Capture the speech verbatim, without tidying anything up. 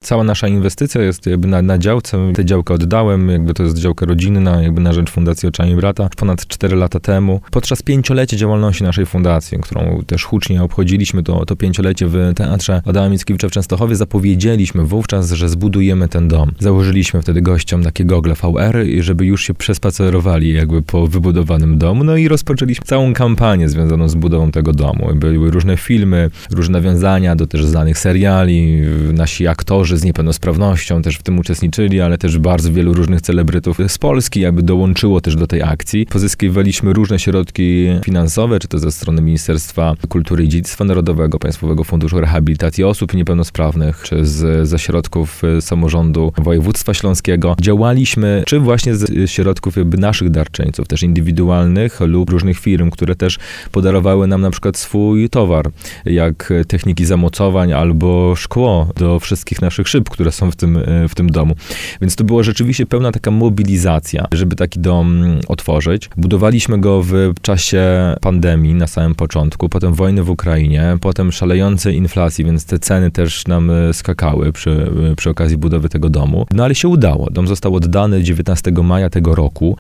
cała nasza inwestycja jest jakby na, na działce. Tę działkę oddałem, jakby to jest działka rodzinna, jakby na rzecz Fundacji Oczami Brata, ponad cztery lata temu. Podczas pięciolecia działalności naszej fundacji, którą też hucznie obchodziliśmy to, to pięciolecie w Teatrze Adama Mickiewicza w Częstochowie, zapowiedzieliśmy wówczas, że zbudujemy ten dom. Założyliśmy wtedy gościom takie gogle V R, żeby już się przespacerowali jakby po wybudowanym domu, no i rozpoczęliśmy całą kampanię związaną z budową tego domu. Były różne filmy, różne nawiązania do też znanych seriali, nasi aktorzy z niepełnosprawnością też w tym uczestniczyli, ale też bardzo wielu różnych celebrytów z Polski jakby dołączyło też do tej akcji. Pozyskiwaliśmy różne środki finansowe, czy to ze strony Ministerstwa Kultury i Dziedzictwa Narodowego, Państwowego Funduszu Rehabilitacji Osób Niepełnosprawnych, czy z, ze środków samorządu województwa śląskiego. Działaliśmy, czy właśnie z środków jakby naszych darczyńców, też indywidualnych lub różnych firm, które też podarowały nam na przykład swój towar, jak techniki zamocowań albo szkło do wszystkich naszych szyb, które są w tym, w tym domu. Więc to była rzeczywiście pełna taka mobilizacja, żeby taki dom otworzyć. Budowaliśmy go w czasie pandemii na samym początku, potem wojny w Ukrainie, potem szalejącej inflacji, więc te ceny też nam skakały przy, przy okazji budowy tego domu. No ale się udało. Dom został oddany dziewiętnastego maja tego roku.